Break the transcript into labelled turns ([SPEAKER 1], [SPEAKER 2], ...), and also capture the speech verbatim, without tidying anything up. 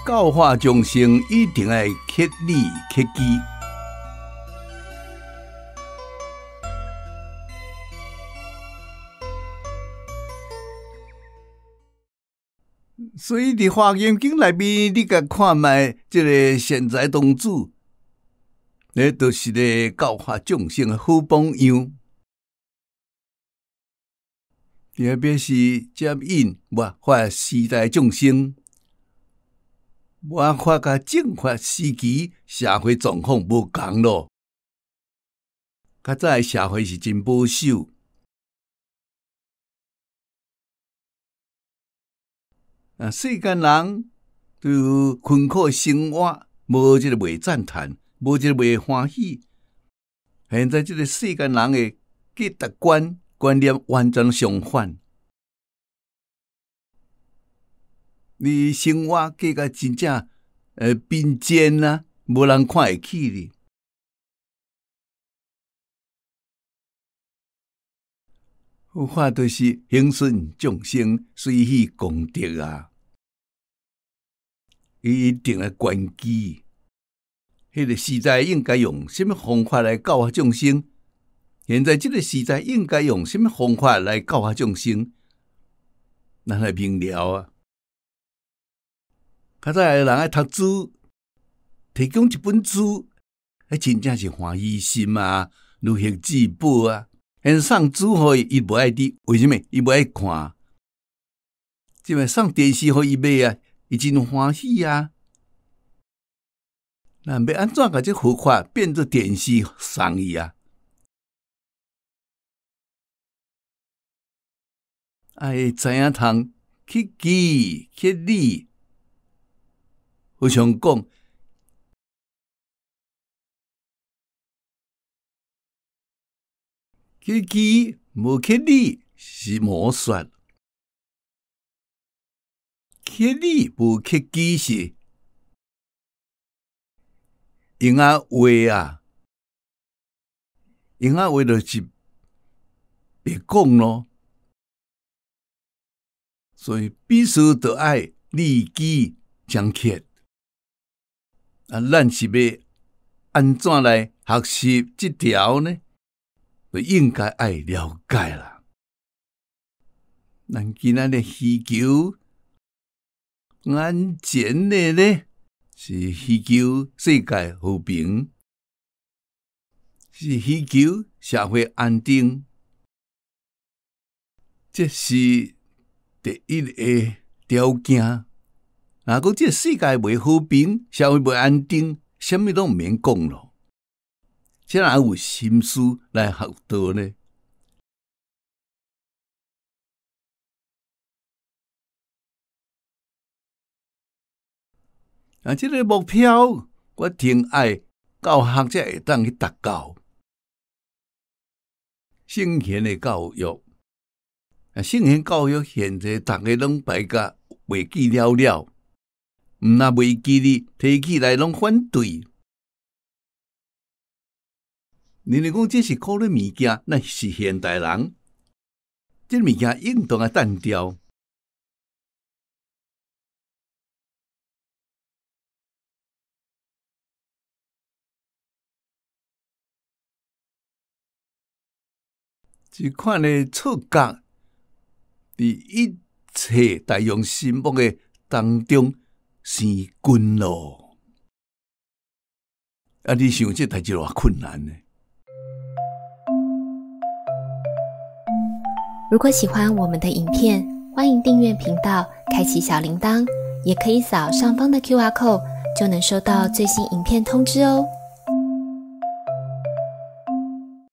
[SPEAKER 1] 教化众生一定要竭力竭基。所以伫《华严经》内面，你甲看卖即个善财童子，迄就是咧教化众生的好榜样。特别是接引末法时代众生，末法甲正法时期社会状况无共咯。较早的社会是真保守，啊，世间人对于困苦生活无即个袂赞叹，无即个袂欢喜。现在即个世间人的价值观观念完全相反。你生活过甲真正呃贫贱啊，无人看会起你。佛法就是恒顺众生，随喜功德啊！伊一定要关机。迄个时代应该用什么方法来教化众生？现在这个时代应该用什么方法来教化众生？咱来明了啊！较早的人爱读书，提供一本书，迄真正是欢喜心啊，如获至宝啊！因送书互伊，伊无爱滴，为什么？伊无爱看。即摆送电视互伊买啊，伊真欢喜啊！咱要安怎甲这佛法变做电视送伊啊？爱知影通去记去理。我想讲，去记无去理是魔术，去理无去记是用啊话啊，用啊话就是别讲咯。所以必须得爱利己正确。啊，咱是要安怎来学习这条呢？就应该爱了解啦。咱今仔日需求眼前的呢，是需求世界和平，是需求社会安定，这是第一个条件。若讲这世界袂和平，社会袂安定，什么都毋免讲咯。这哪有心思来学道呢？啊，这个目标我挺爱教学才会当去达到。圣贤的教育，啊，圣贤教育现在大家拢摆甲袂记了了，毋若袂记哩，提起来拢反对。你若讲这是古的物件，那是现代人，这物件应当啊单调。这款的错觉，伫一切大用心目的当中生根咯。啊，你想这代志偌困难呢？
[SPEAKER 2] 如果喜欢我们的影片，欢迎订阅频道，开启小铃铛，也可以扫上方的 Q R code，就能收到最新影片通知哦。